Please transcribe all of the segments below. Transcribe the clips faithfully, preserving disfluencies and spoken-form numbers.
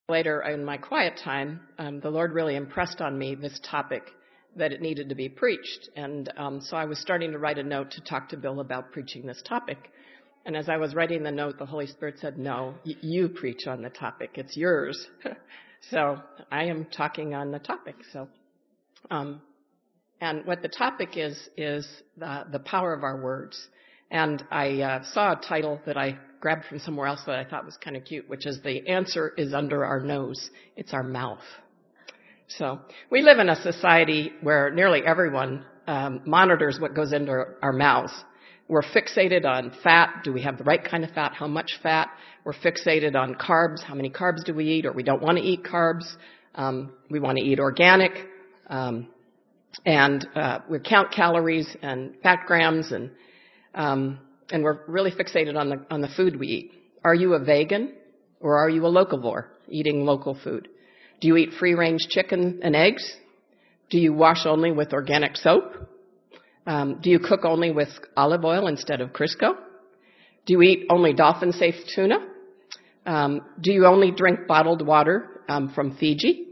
Later, in my quiet time, um, the Lord really impressed on me this topic that it needed to be preached. And um, so I was starting to write a note to talk to Bill about preaching this topic. And as I was writing the note, the Holy Spirit said, no, y- you preach on the topic. It's yours. So I am talking on the topic. So, um, and what the topic is, is the, the power of our words. And I uh, saw a title that I grabbed from somewhere else that I thought was kind of cute, which is The Answer is Under Our Nose. It's our mouth. So we live in a society where nearly everyone um, monitors what goes into our mouths. We're fixated on fat. Do we have the right kind of fat? How much fat? We're fixated on carbs. How many carbs do we eat? Or we don't want to eat carbs. Um, we want to eat organic. Um, and uh, we count calories and fat grams, and um, and we're really fixated on the on the food we eat. Are you a vegan, or are you a locavore, eating local food? Do you eat free-range chicken and eggs? Do you wash only with organic soap? Um, do you cook only with olive oil instead of Crisco? Do you eat only dolphin-safe tuna? Um, do you only drink bottled water um, from Fiji?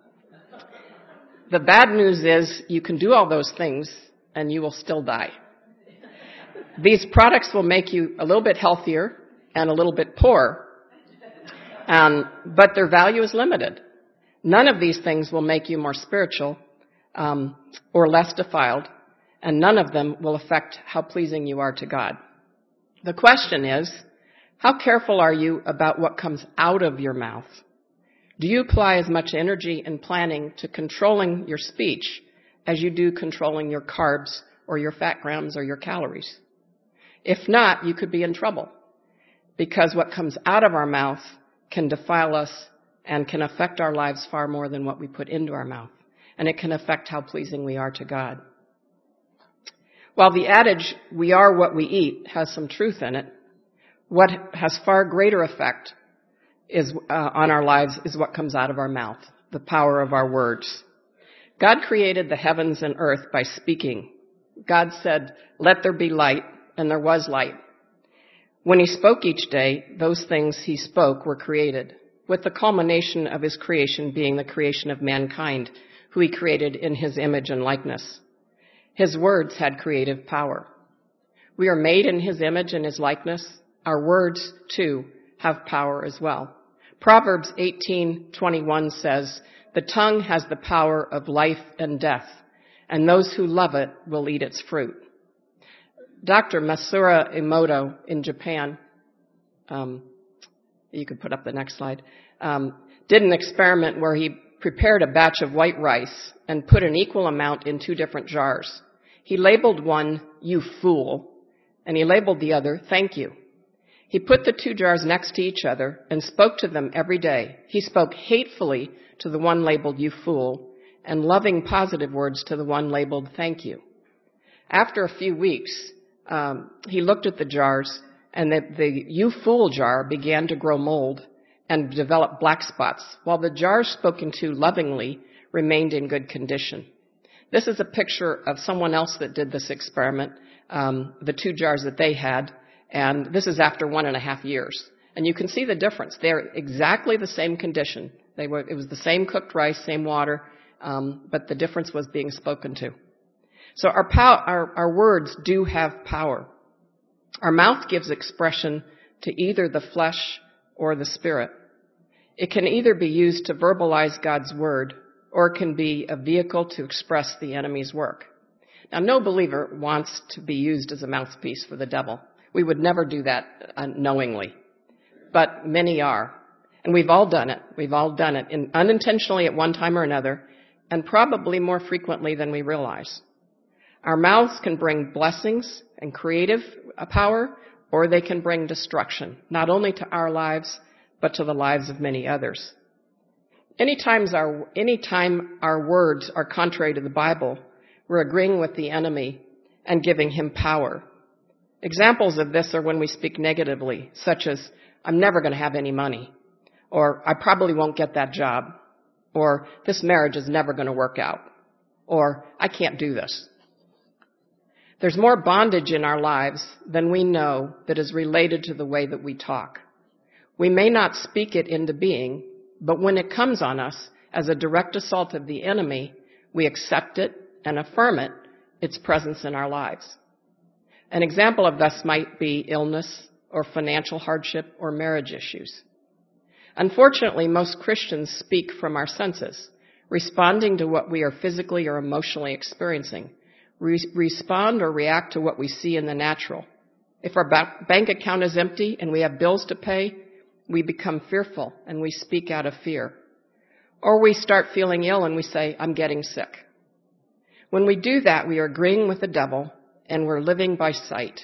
The bad news is you can do all those things and you will still die. These products will make you a little bit healthier and a little bit poorer, um, but their value is limited. None of these things will make you more spiritual um, or less defiled, and none of them will affect how pleasing you are to God. The question is, how careful are you about what comes out of your mouth? Do you apply as much energy and planning to controlling your speech as you do controlling your carbs or your fat grams or your calories? If not, you could be in trouble, because what comes out of our mouth can defile us and can affect our lives far more than what we put into our mouth. And it can affect how pleasing we are to God. While the adage, we are what we eat, has some truth in it, what has far greater effect is uh, on our lives is what comes out of our mouth, the power of our words. God created the heavens and earth by speaking. God said, let there be light, and there was light. When he spoke each day, those things he spoke were created, with the culmination of his creation being the creation of mankind, who he created in his image and likeness. His words had creative power. We are made in his image and his likeness. Our words, too, have power as well. Proverbs eighteen twenty-one says, the tongue has the power of life and death, and those who love it will eat its fruit. Doctor Masaru Emoto in Japan, um, you could put up the next slide, um, did an experiment where he prepared a batch of white rice and put an equal amount in two different jars. He labeled one, you fool, and he labeled the other, thank you. He put the two jars next to each other and spoke to them every day. He spoke hatefully to the one labeled you fool and loving positive words to the one labeled thank you. After a few weeks, um, he looked at the jars, and the, the you fool jar began to grow mold and develop black spots, while the jars spoken to lovingly remained in good condition. This is a picture of someone else that did this experiment, um, the two jars that they had, and this is after one and a half years. And you can see the difference. They're exactly the same condition. They were, it was the same cooked rice, same water, um, but the difference was being spoken to. So our, pow- our, our words do have power. Our mouth gives expression to either the flesh or the spirit. It can either be used to verbalize God's word, or it can be a vehicle to express the enemy's work. Now, no believer wants to be used as a mouthpiece for the devil. We would never do that knowingly. But many are. And we've all done it. We've all done it in, unintentionally at one time or another, and probably more frequently than we realize. Our mouths can bring blessings and creative power, or they can bring destruction, not only to our lives, but to the lives of many others. Anytime our, anytime our words are contrary to the Bible, we're agreeing with the enemy and giving him power. Examples of this are when we speak negatively, such as, I'm never going to have any money, or I probably won't get that job, or this marriage is never going to work out, or I can't do this. There's more bondage in our lives than we know that is related to the way that we talk. We may not speak it into being, But when it comes on us as a direct assault of the enemy, we accept it and affirm it, its presence in our lives. An example of this might be illness or financial hardship or marriage issues. Unfortunately, most Christians speak from our senses, responding to what we are physically or emotionally experiencing. We respond or react to what we see in the natural. If our bank account is empty and we have bills to pay, we become fearful and we speak out of fear. Or we start feeling ill and we say, I'm getting sick. When we do that, we are agreeing with the devil and we're living by sight.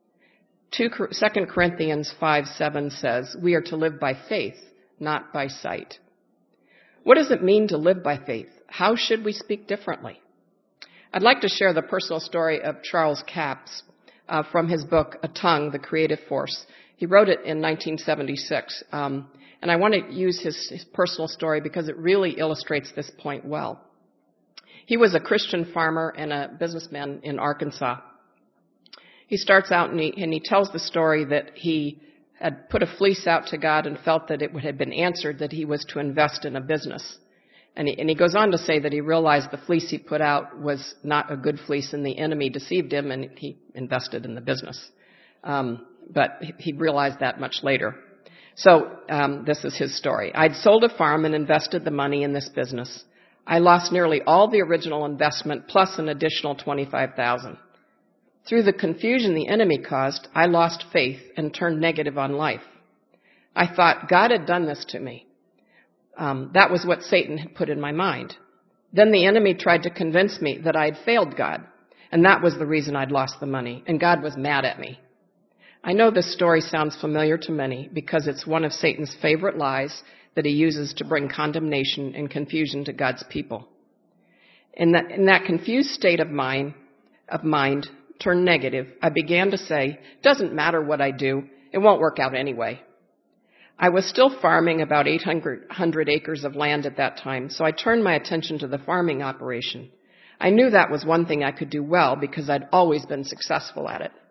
Second Corinthians five seven says, we are to live by faith, not by sight. What does it mean to live by faith? How should we speak differently? I'd like to share the personal story of Charles Capps uh, from his book, A Tongue, The Creative Force. He wrote it in nineteen seventy-six, um, and I want to use his, his personal story because it really illustrates this point well. He was a Christian farmer and a businessman in Arkansas. He starts out and he, and he tells the story that he had put a fleece out to God and felt that it had been answered, that he was to invest in a business. And he, and he goes on to say that he realized the fleece he put out was not a good fleece and the enemy deceived him and he invested in the business. Um, but he realized that much later. So um, this is his story. I'd sold a farm and invested the money in this business. I lost nearly all the original investment plus an additional twenty-five thousand dollars. Through the confusion the enemy caused, I lost faith and turned negative on life. I thought God had done this to me. Um, that was what Satan had put in my mind. Then the enemy tried to convince me that I had failed God, and that was the reason I'd lost the money, and God was mad at me. I know this story sounds familiar to many because it's one of Satan's favorite lies that he uses to bring condemnation and confusion to God's people. In that, in that confused state of mind, of mind, turned negative, I began to say, doesn't matter what I do, it won't work out anyway. I was still farming about eight hundred acres of land at that time, so I turned my attention to the farming operation. I knew that was one thing I could do well because I'd always been successful at it.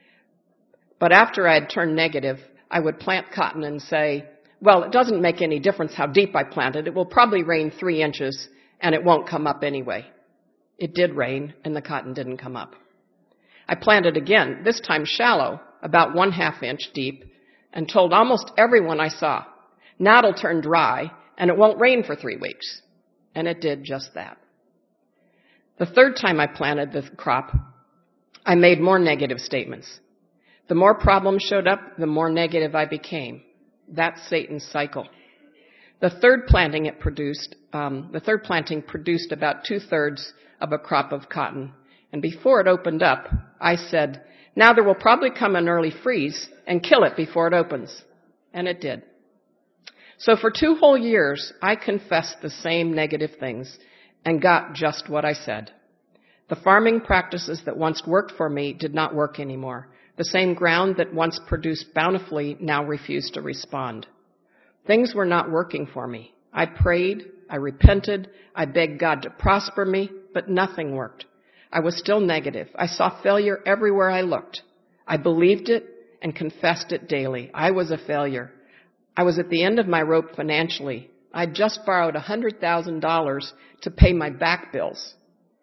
But after I had turned negative, I would plant cotton and say, well, it doesn't make any difference how deep I plant it. It will probably rain three inches and it won't come up anyway. It did rain and the cotton didn't come up. I planted again, this time shallow, about one half inch deep, and told almost everyone I saw, now it'll turn dry and it won't rain for three weeks. And it did just that. The third time I planted the crop, I made more negative statements. The more problems showed up, the more negative I became. That's Satan's cycle. The third planting it produced, um, the third planting produced about two-thirds of a crop of cotton. And before it opened up, I said, now there will probably come an early freeze and kill it before it opens. And it did. So for two whole years, I confessed the same negative things and got just what I said. The farming practices that once worked for me did not work anymore. The same ground that once produced bountifully now refused to respond. Things were not working for me. I prayed, I repented, I begged God to prosper me, but nothing worked. I was still negative. I saw failure everywhere I looked. I believed it and confessed it daily. I was a failure. I was at the end of my rope financially. I'd just borrowed one hundred thousand dollars to pay my back bills.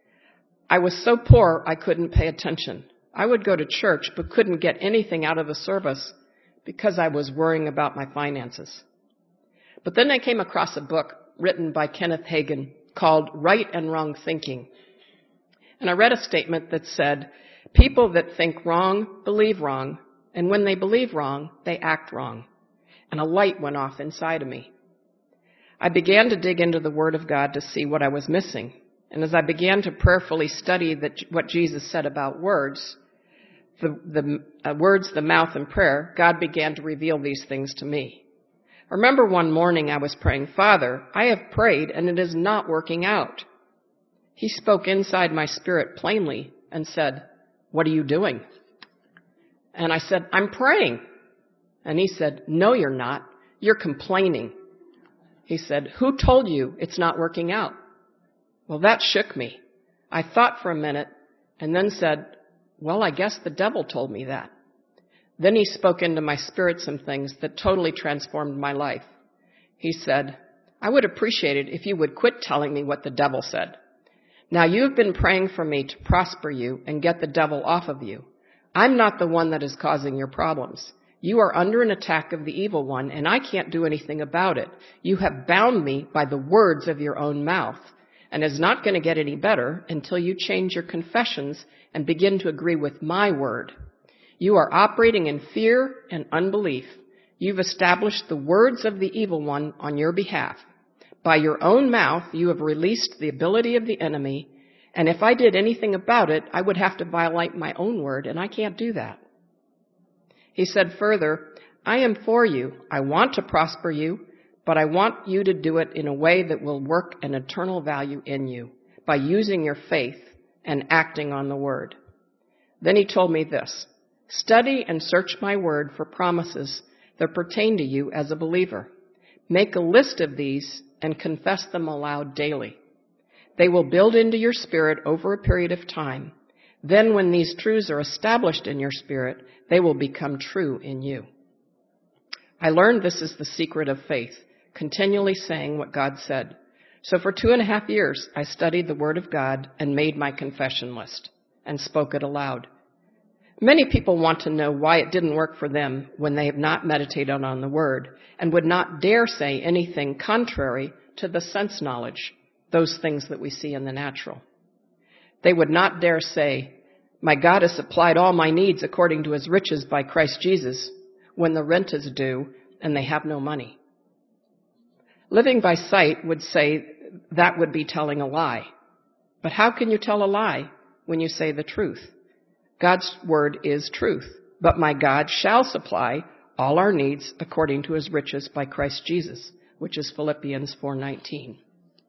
I was so poor I couldn't pay attention. I would go to church but couldn't get anything out of the service because I was worrying about my finances. But then I came across a book written by Kenneth Hagin called Right and Wrong Thinking. And I read a statement that said, people that think wrong believe wrong, and when they believe wrong, they act wrong. And a light went off inside of me. I began to dig into the Word of God to see what I was missing. And as I began to prayerfully study that, what Jesus said about words, the, the uh, words, the mouth, and prayer, God began to reveal these things to me. I remember one morning I was praying, Father, I have prayed and it is not working out. He spoke inside my spirit plainly and said, what are you doing? And I said, I'm praying. And he said, no, you're not. You're complaining. He said, who told you it's not working out? Well, that shook me. I thought for a minute and then said, well, I guess the devil told me that. Then he spoke into my spirit some things that totally transformed my life. He said, I would appreciate it if you would quit telling me what the devil said. Now, you've been praying for me to prosper you and get the devil off of you. I'm not the one that is causing your problems. You are under an attack of the evil one, and I can't do anything about it. You have bound me by the words of your own mouth, and it's not going to get any better until you change your confessions and begin to agree with my word. You are operating in fear and unbelief. You've established the words of the evil one on your behalf. By your own mouth, you have released the ability of the enemy, and if I did anything about it, I would have to violate my own word, and I can't do that. He said further, I am for you. I want to prosper you, but I want you to do it in a way that will work an eternal value in you by using your faith and acting on the word. Then he told me this, study and search my word for promises that pertain to you as a believer. Make a list of these and confess them aloud daily. They will build into your spirit over a period of time. Then when these truths are established in your spirit, they will become true in you. I learned this is the secret of faith, continually saying what God said. So for two and a half years, I studied the Word of God and made my confession list and spoke it aloud. Many people want to know why it didn't work for them when they have not meditated on the Word and would not dare say anything contrary to the sense knowledge, those things that we see in the natural. They would not dare say, my God has supplied all my needs according to his riches by Christ Jesus, when the rent is due and they have no money. Living by sight would say that would be telling a lie. But how can you tell a lie when you say the truth? God's word is truth, but my God shall supply all our needs according to his riches by Christ Jesus, which is Philippians four nineteen.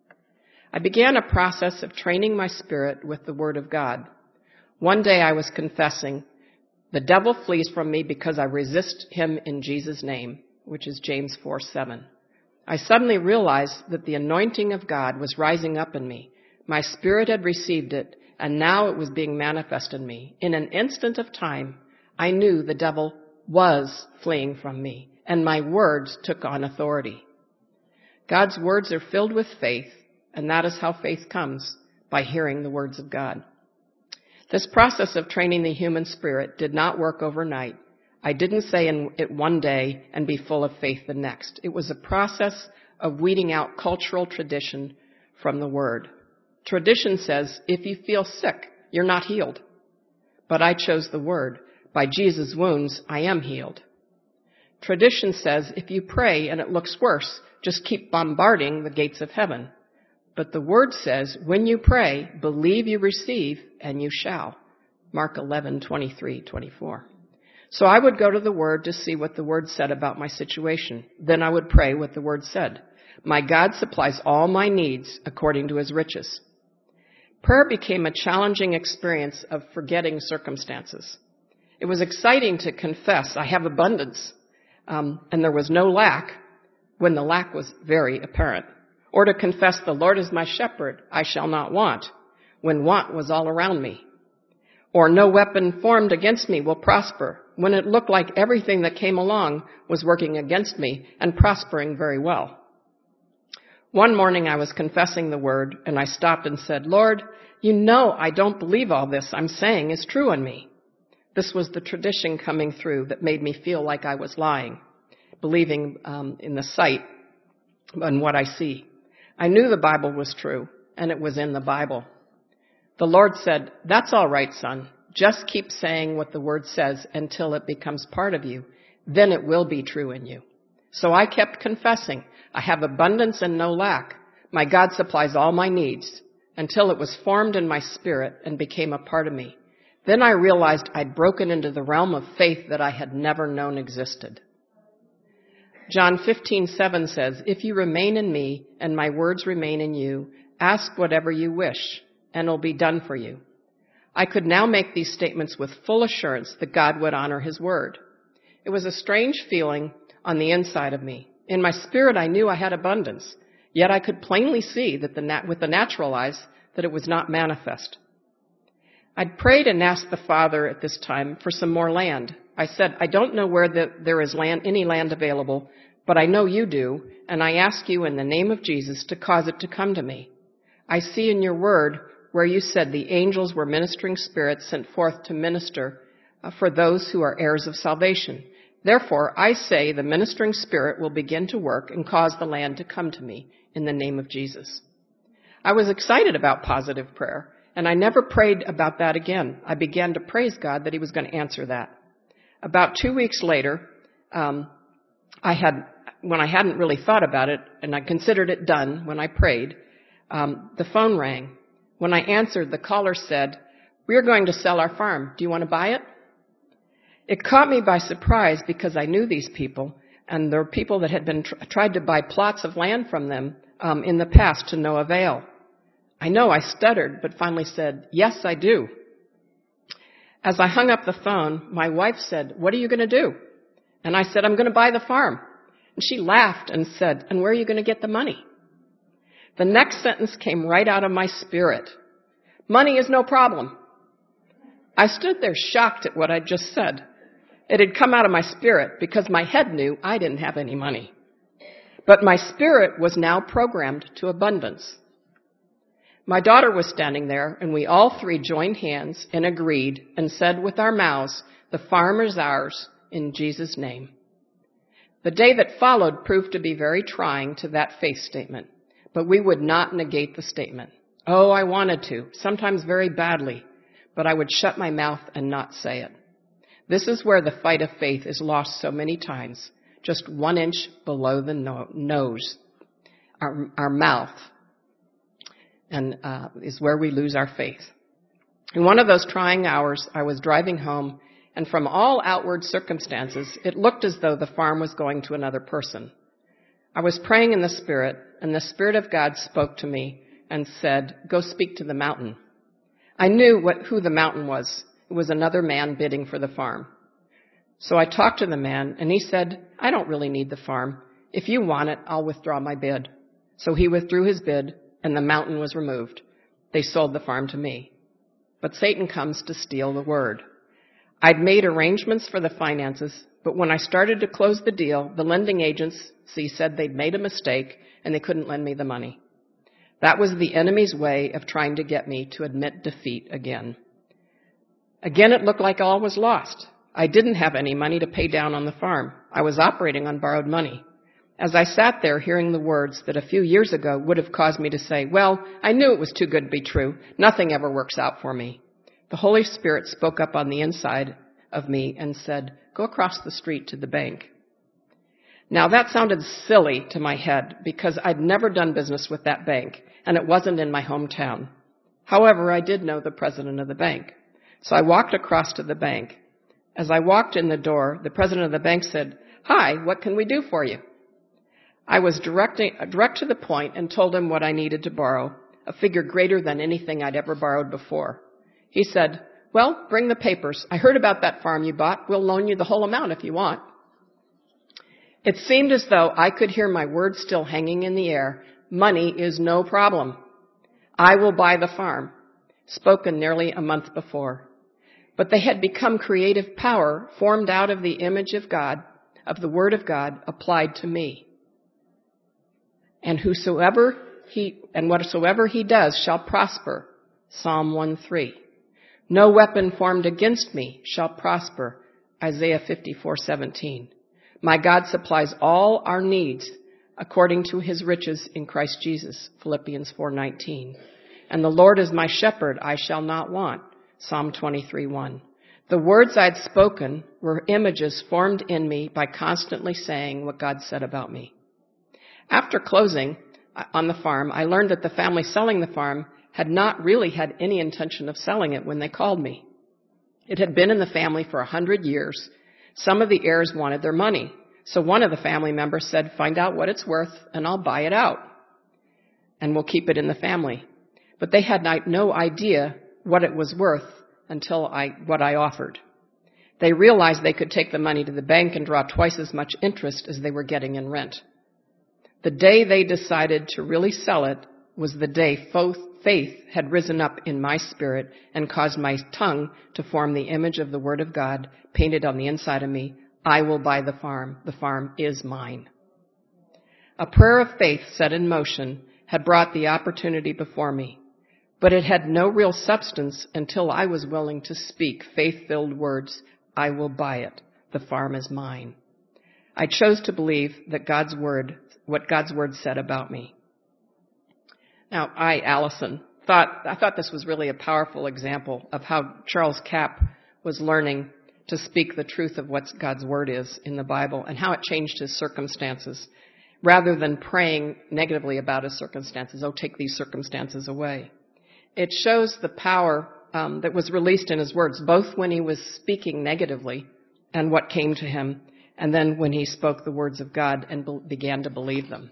I began a process of training my spirit with the word of God. One day I was confessing, the devil flees from me because I resist him in Jesus' name, which is James four seven. I suddenly realized that the anointing of God was rising up in me. My spirit had received it, and now it was being manifested in me. In an instant of time, I knew the devil was fleeing from me, and my words took on authority. God's words are filled with faith, and that is how faith comes, by hearing the words of God. This process of training the human spirit did not work overnight. I didn't say in it one day and be full of faith the next. It was a process of weeding out cultural tradition from the word. Tradition says, if you feel sick, you're not healed. But I chose the word. By Jesus' wounds, I am healed. Tradition says, if you pray and it looks worse, just keep bombarding the gates of heaven. But the word says, when you pray, believe you receive, and you shall. Mark eleven twenty-three twenty-four. So I would go to the word to see what the word said about my situation. Then I would pray what the word said. My God supplies all my needs according to his riches. Prayer became a challenging experience of forgetting circumstances. It was exciting to confess, I have abundance, um, and there was no lack, when the lack was very apparent. Or to confess, the Lord is my shepherd, I shall not want, when want was all around me. Or no weapon formed against me will prosper, when it looked like everything that came along was working against me and prospering very well. One morning I was confessing the word, and I stopped and said, Lord, you know I don't believe all this I'm saying is true in me. This was the tradition coming through that made me feel like I was lying, believing um, in the sight and what I see. I knew the Bible was true, and it was in the Bible. The Lord said, that's all right, son. Just keep saying what the word says until it becomes part of you. Then it will be true in you. So I kept confessing, I have abundance and no lack. My God supplies all my needs, until it was formed in my spirit and became a part of me. Then I realized I'd broken into the realm of faith that I had never known existed. John fifteen seven says, if you remain in me and my words remain in you, ask whatever you wish, and it'll be done for you. I could now make these statements with full assurance that God would honor his word. It was a strange feeling on the inside of me. In my spirit, I knew I had abundance, yet I could plainly see that the nat- with the natural eyes that it was not manifest. I'd prayed and asked the Father at this time for some more land. I said, I don't know where the, there is land, any land available, but I know you do, and I ask you in the name of Jesus to cause it to come to me. I see in your word where you said the angels were ministering spirits sent forth to minister uh, for those who are heirs of salvation. Therefore, I say the ministering spirit will begin to work and cause the land to come to me in the name of Jesus. I was excited about positive prayer, and I never prayed about that again. I began to praise God that he was going to answer that. About two weeks later, um, I had, when I hadn't really thought about it, and I considered it done when I prayed, um, the phone rang. When I answered, the caller said, "We're going to sell our farm. Do you want to buy it?" It caught me by surprise because I knew these people, and there were people that had been tr- tried to buy plots of land from them um, in the past to no avail. I know I stuttered, but finally said, "Yes, I do." As I hung up the phone, my wife said, "What are you going to do?" And I said, "I'm going to buy the farm." And she laughed and said, "And where are you going to get the money?" The next sentence came right out of my spirit. "Money is no problem." I stood there shocked at what I'd just said. It had come out of my spirit because my head knew I didn't have any money. But my spirit was now programmed to abundance. My daughter was standing there, and we all three joined hands and agreed and said with our mouths, "The farm is ours in Jesus' name." The day that followed proved to be very trying to that faith statement, but we would not negate the statement. Oh, I wanted to, sometimes very badly, but I would shut my mouth and not say it. This is where the fight of faith is lost so many times, just one inch below the no- nose, our, our mouth, and uh, is where we lose our faith. In one of those trying hours, I was driving home, and from all outward circumstances, it looked as though the farm was going to another person. I was praying in the Spirit, and the Spirit of God spoke to me and said, "Go speak to the mountain." I knew what, who the mountain was. It was another man bidding for the farm. So I talked to the man, and he said, "I don't really need the farm. If you want it, I'll withdraw my bid." So he withdrew his bid, and the mountain was removed. They sold the farm to me. But Satan comes to steal the word. I'd made arrangements for the finances, but when I started to close the deal, the lending agency said they'd made a mistake, and they couldn't lend me the money. That was the enemy's way of trying to get me to admit defeat again. Again, it looked like all was lost. I didn't have any money to pay down on the farm. I was operating on borrowed money. As I sat there hearing the words that a few years ago would have caused me to say, "Well, I knew it was too good to be true. Nothing ever works out for me," the Holy Spirit spoke up on the inside of me and said, "Go across the street to the bank." Now, that sounded silly to my head because I'd never done business with that bank, and it wasn't in my hometown. However, I did know the president of the bank. So I walked across to the bank. As I walked in the door, the president of the bank said, "Hi, what can we do for you?" I was directing, direct to the point and told him what I needed to borrow, a figure greater than anything I'd ever borrowed before. He said, "Well, bring the papers. I heard about that farm you bought. We'll loan you the whole amount if you want." It seemed as though I could hear my words still hanging in the air. Money is no problem. I will buy the farm, spoken nearly a month before. But they had become creative power formed out of the image of God, of the Word of God applied to me. And whosoever he, and whatsoever he does shall prosper. Psalm one three. No weapon formed against me shall prosper. Isaiah fifty-four seventeen. My God supplies all our needs according to his riches in Christ Jesus. Philippians four nineteen. And the Lord is my shepherd, I shall not want. Psalm twenty-three one. The words I'd spoken were images formed in me by constantly saying what God said about me. After closing on the farm, I learned that the family selling the farm had not really had any intention of selling it when they called me. It had been in the family for a hundred years. Some of the heirs wanted their money. So one of the family members said, "Find out what it's worth and I'll buy it out. And we'll keep it in the family." But they had no idea what it was worth until I, what I offered. They realized they could take the money to the bank and draw twice as much interest as they were getting in rent. The day they decided to really sell it was the day faith had risen up in my spirit and caused my tongue to form the image of the Word of God painted on the inside of me. I will buy the farm. The farm is mine. A prayer of faith set in motion had brought the opportunity before me, but it had no real substance until I was willing to speak faith-filled words, "I will buy it. The farm is mine." I chose to believe that God's word, what God's word said about me. Now, I, Allison, thought, I thought this was really a powerful example of how Charles Capp was learning to speak the truth of what God's word is in the Bible and how it changed his circumstances, rather than praying negatively about his circumstances. Oh, take these circumstances away. It shows the power um, that was released in his words, both when he was speaking negatively and what came to him, and then when he spoke the words of God and be- began to believe them.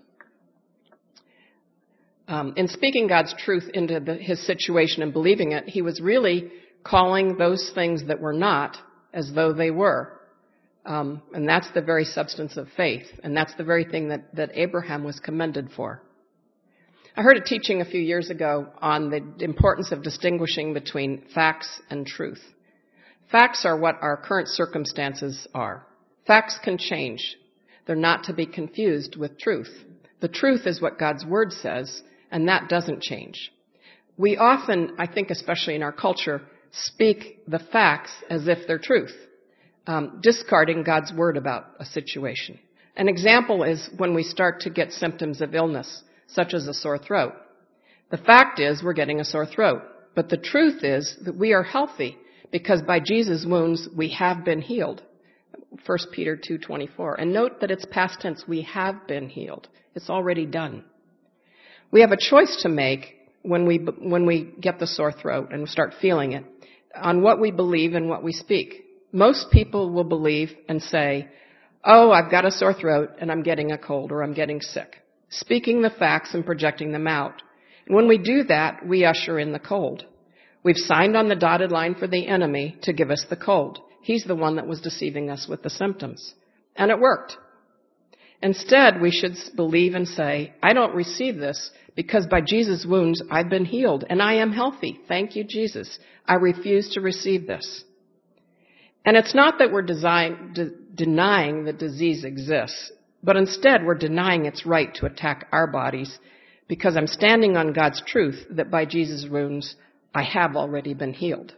Um, in speaking God's truth into the, his situation and believing it, he was really calling those things that were not as though they were. Um, and that's the very substance of faith. And that's the very thing that, that Abraham was commended for. I heard a teaching a few years ago on the importance of distinguishing between facts and truth. Facts are what our current circumstances are. Facts can change. They're not to be confused with truth. The truth is what God's word says, and that doesn't change. We often, I think especially in our culture, speak the facts as if they're truth. Um, discarding God's word about a situation. An example is when we start to get symptoms of illness, such as a sore throat. The fact is we're getting a sore throat, but the truth is that we are healthy because by Jesus' wounds we have been healed. First Peter two twenty-four. And note that it's past tense. We have been healed. It's already done. We have a choice to make when we when we get the sore throat and start feeling it on what we believe and what we speak. Most people will believe and say, "Oh, I've got a sore throat and I'm getting a cold or I'm getting sick," speaking the facts and projecting them out. And when we do that, we usher in the cold. We've signed on the dotted line for the enemy to give us the cold. He's the one that was deceiving us with the symptoms. And it worked. Instead, we should believe and say, "I don't receive this because by Jesus' wounds I've been healed and I am healthy. Thank you, Jesus. I refuse to receive this." And it's not that we're design, de- denying that disease exists, but instead we're denying its right to attack our bodies because I'm standing on God's truth that by Jesus' wounds I have already been healed.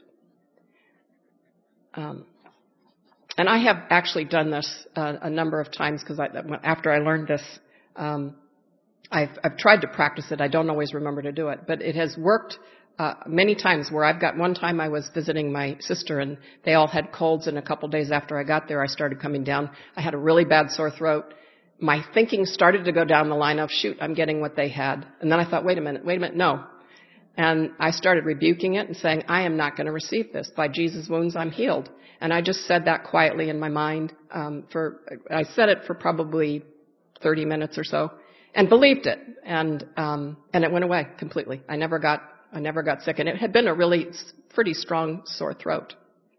Um, and I have actually done this uh, a number of times because I, after I learned this, um, I've, I've tried to practice it. I don't always remember to do it, but it has worked Uh, many times where I've got, one time I was visiting my sister and they all had colds, and a couple days after I got there I started coming down. I had a really bad sore throat. My thinking started to go down the line of, shoot, I'm getting what they had. And then I thought, wait a minute, wait a minute, no. And I started rebuking it and saying, I am not going to receive this. By Jesus' wounds I'm healed. And I just said that quietly in my mind um, for, I said it for probably thirty minutes or so and believed it. And, um, and it went away completely. I never got I never got sick, and it had been a really pretty strong sore throat.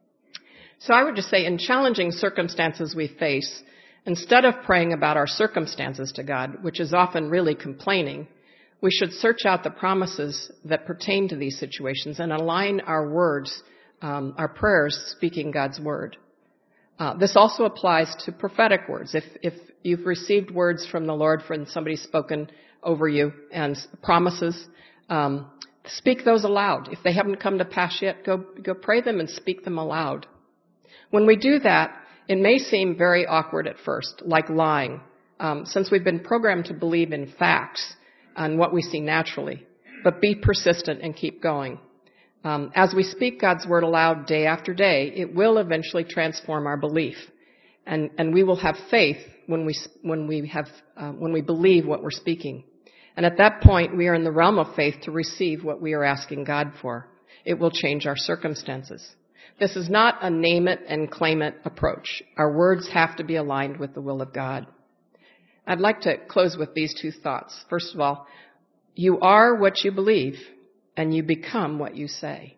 So I would just say in challenging circumstances we face, instead of praying about our circumstances to God, which is often really complaining, we should search out the promises that pertain to these situations and align our words, um, our prayers, speaking God's word. Uh, this also applies to prophetic words. If, if you've received words from the Lord from somebody spoken over you and promises, um, speak those aloud. If they haven't come to pass yet, go, go pray them and speak them aloud. When we do that, it may seem very awkward at first, like lying, um, since we've been programmed to believe in facts and what we see naturally. But be persistent and keep going. Um, as we speak God's word aloud day after day, it will eventually transform our belief, and and we will have faith when we when we have uh, when we believe what we're speaking. And at that point, we are in the realm of faith to receive what we are asking God for. It will change our circumstances. This is not a name it and claim it approach. Our words have to be aligned with the will of God. I'd like to close with these two thoughts. First of all, you are what you believe, and you become what you say.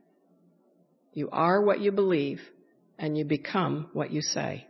You are what you believe, and you become what you say.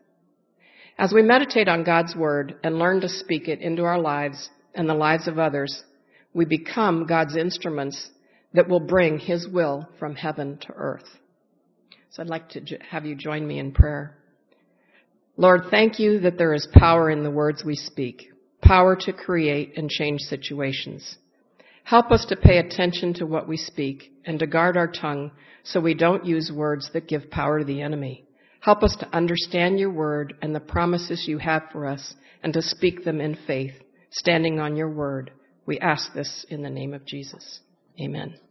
As we meditate on God's word and learn to speak it into our lives and the lives of others, we become God's instruments that will bring his will from heaven to earth. So I'd like to have you join me in prayer. Lord, thank you that there is power in the words we speak. power to create and change situations. Help us to pay attention to what we speak and to guard our tongue so we don't use words that give power to the enemy. Help us to understand your word and the promises you have for us and to speak them in faith, standing on your word. We ask this in the name of Jesus. Amen.